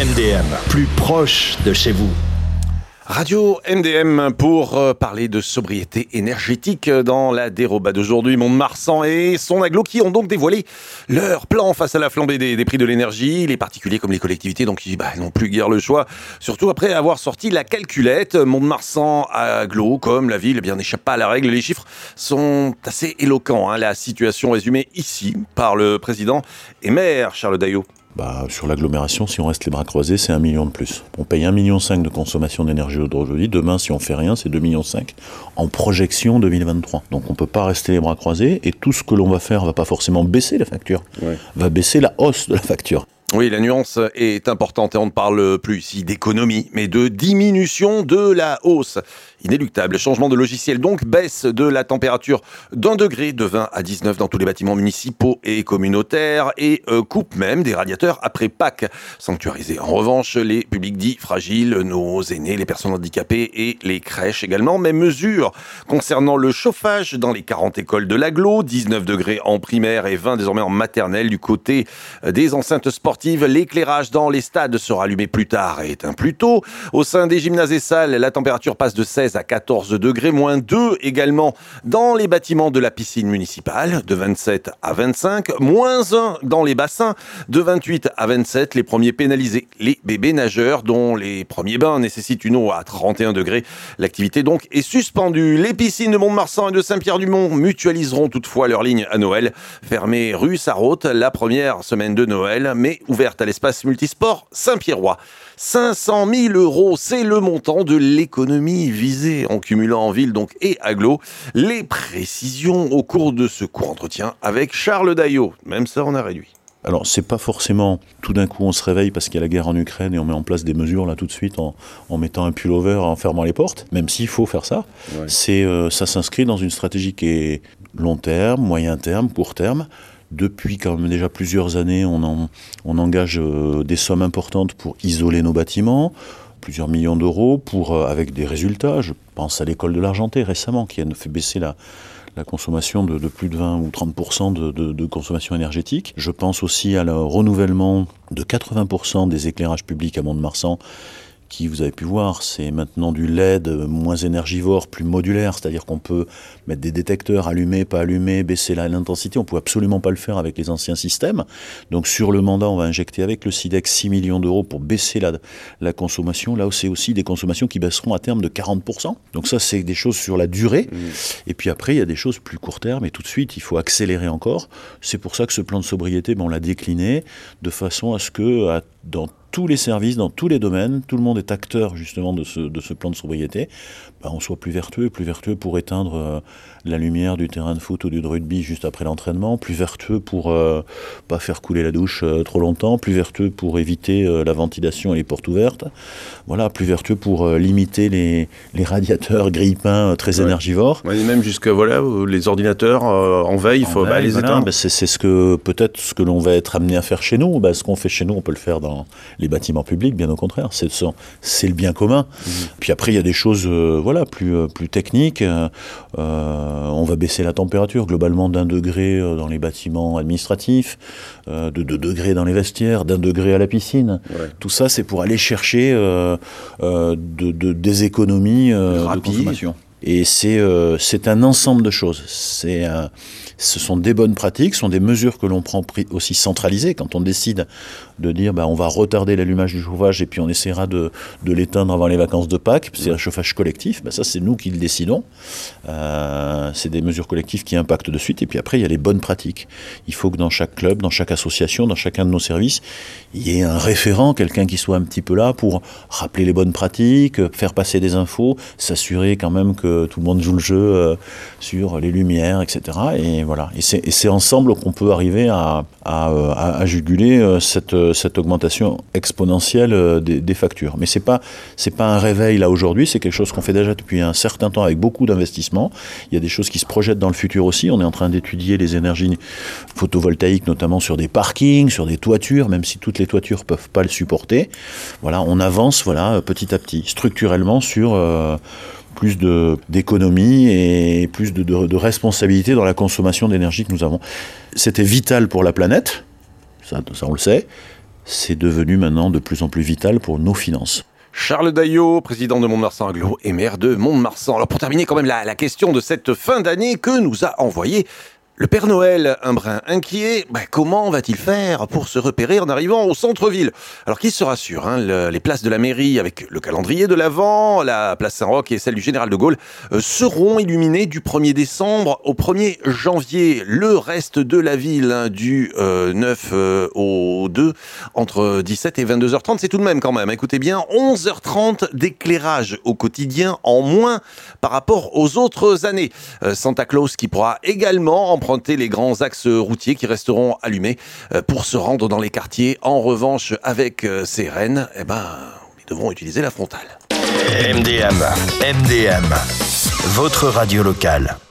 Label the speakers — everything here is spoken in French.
Speaker 1: MDM, plus proche de chez vous.
Speaker 2: Radio MDM pour parler de sobriété énergétique dans la déroba d'aujourd'hui. Mont-de-Marsan et son agglo qui ont donc dévoilé leur plan face à la flambée des prix de l'énergie. Les particuliers comme les collectivités donc ils n'ont plus guère le choix. Surtout après avoir sorti la calculette. Mont-de-Marsan agglo comme la ville n'échappe pas à la règle. Les chiffres sont assez éloquents. La situation résumée ici par le président et maire Charles Daillot.
Speaker 3: Sur l'agglomération, si on reste les bras croisés, c'est 1 million de plus. On paye 1,5 million de consommation d'énergie aujourd'hui. Demain, si on fait rien, c'est 2,5 millions en projection 2023. Donc on ne peut pas rester les bras croisés et tout ce que l'on va faire ne va pas forcément baisser la facture, va baisser la hausse de la facture.
Speaker 2: Oui, la nuance est importante et on ne parle plus ici d'économie, mais de diminution de la hausse. Inéluctable. Changement de logiciel donc, baisse de la température d'1 degré de 20 à 19 dans tous les bâtiments municipaux et communautaires et coupe même des radiateurs après Pâques. Sanctuariser en revanche les publics dits fragiles, nos aînés, les personnes handicapées et les crèches également. Même mesure concernant le chauffage dans les 40 écoles de l'agglo, 19 degrés en primaire et 20 désormais en maternelle. Du côté des enceintes sportives, l'éclairage dans les stades sera allumé plus tard et éteint plus tôt. Au sein des gymnases et salles, la température passe de 16 à 14 degrés, moins 2 également dans les bâtiments de la piscine municipale, de 27 à 25, moins 1 dans les bassins, de 28 à 27, les premiers pénalisés, les bébés nageurs dont les premiers bains nécessitent une eau à 31 degrés. L'activité donc est suspendue. Les piscines de Mont-de-Marsan et de Saint-Pierre-du-Mont mutualiseront toutefois leur ligne à Noël, fermée rue Sarraute la première semaine de Noël, mais ouverte à l'espace multisport Saint-Pierrois. 500 000 €, c'est le montant de l'économie visée en cumulant en ville donc et agglo. Les précisions au cours de ce court entretien avec Charles Daillot. Même ça, on a réduit.
Speaker 3: Alors, c'est pas forcément tout d'un coup on se réveille parce qu'il y a la guerre en Ukraine et on met en place des mesures là tout de suite en mettant un pullover, en fermant les portes, même s'il faut faire ça. Ouais. Ça s'inscrit dans une stratégie qui est long terme, moyen terme, court terme. Depuis quand même déjà plusieurs années, on engage des sommes importantes pour isoler nos bâtiments, plusieurs millions d'euros avec des résultats. Je pense à l'école de l'Argenté récemment qui a fait baisser la consommation de plus de 20 ou 30% de consommation énergétique. Je pense aussi à le renouvellement de 80% des éclairages publics à Mont-de-Marsan, qui, vous avez pu voir, c'est maintenant du LED moins énergivore, plus modulaire, c'est-à-dire qu'on peut mettre des détecteurs, allumer, pas allumer, baisser l'intensité. On ne pouvait absolument pas le faire avec les anciens systèmes. Donc sur le mandat, on va injecter avec le SIDEX 6 millions d'euros pour baisser la consommation. Là, c'est aussi des consommations qui baisseront à terme de 40%. Donc ça, c'est des choses sur la durée. Et puis après, il y a des choses plus court terme. Et tout de suite, il faut accélérer encore. C'est pour ça que ce plan de sobriété, on l'a décliné de façon à ce que dans tous les services, dans tous les domaines, tout le monde est acteur justement de ce plan de sobriété, on soit plus vertueux pour éteindre la lumière du terrain de foot ou du rugby juste après l'entraînement, plus vertueux pour pas faire couler la douche trop longtemps, plus vertueux pour éviter la ventilation et les portes ouvertes, voilà, plus vertueux pour limiter les radiateurs grille-pain très énergivores.
Speaker 2: Ouais, et même jusqu'à les ordinateurs en veille, il faut les éteindre.
Speaker 3: C'est peut-être ce que l'on va être amené à faire chez nous. Ce qu'on fait chez nous, on peut le faire dans les bâtiments publics, bien au contraire, c'est le bien commun. Puis après, il y a des choses plus techniques. On va baisser la température globalement d'1 degré dans les bâtiments administratifs, de 2 degrés dans les vestiaires, d'1 degré à la piscine. Ouais. Tout ça, c'est pour aller chercher des économies de consommation. Et c'est un ensemble de choses. Ce sont des bonnes pratiques, ce sont des mesures que l'on prend aussi centralisées. Quand on décide de dire on va retarder l'allumage du chauffage et puis on essaiera de l'éteindre avant les vacances de Pâques, c'est un chauffage collectif, ça c'est nous qui le décidons. C'est des mesures collectives qui impactent de suite. Et puis après, il y a les bonnes pratiques. Il faut que dans chaque club, dans chaque association, dans chacun de nos services, il y ait un référent, quelqu'un qui soit un petit peu là pour rappeler les bonnes pratiques, faire passer des infos, s'assurer quand même que tout le monde joue le jeu sur les lumières, etc. Et voilà. Et c'est ensemble qu'on peut arriver à juguler cette augmentation exponentielle des factures. Mais c'est pas un réveil là aujourd'hui, c'est quelque chose qu'on fait déjà depuis un certain temps avec beaucoup d'investissements. Il y a des choses qui se projettent dans le futur aussi. On est en train d'étudier les énergies photovoltaïques, notamment sur des parkings, sur des toitures, même si toutes les toitures peuvent pas le supporter. Voilà, on avance petit à petit, structurellement sur plus d'économie et plus de responsabilité dans la consommation d'énergie que nous avons. C'était vital pour la planète, ça on le sait, c'est devenu maintenant de plus en plus vital pour nos finances.
Speaker 2: Charles Daillot, président de Mont-de-Marsan Agglo et maire de Mont-de-Marsan. Alors pour terminer quand même la question de cette fin d'année que nous a envoyé le Père Noël, un brin inquiet, comment va-t-il faire pour se repérer en arrivant au centre-ville? Alors qui se rassure, les places de la mairie avec le calendrier de l'Avent, la place Saint-Roch et celle du Général de Gaulle seront illuminées du 1er décembre au 1er janvier. Le reste de la ville du 9 au 2 entre 17 et 22h30, c'est tout de même quand même, écoutez bien, 11h30 d'éclairage au quotidien en moins par rapport aux autres années. Santa Claus qui pourra également emprunter les grands axes routiers qui resteront allumés pour se rendre dans les quartiers. En revanche, avec ces rennes, ils devront utiliser la frontale.
Speaker 1: MDM, votre radio locale.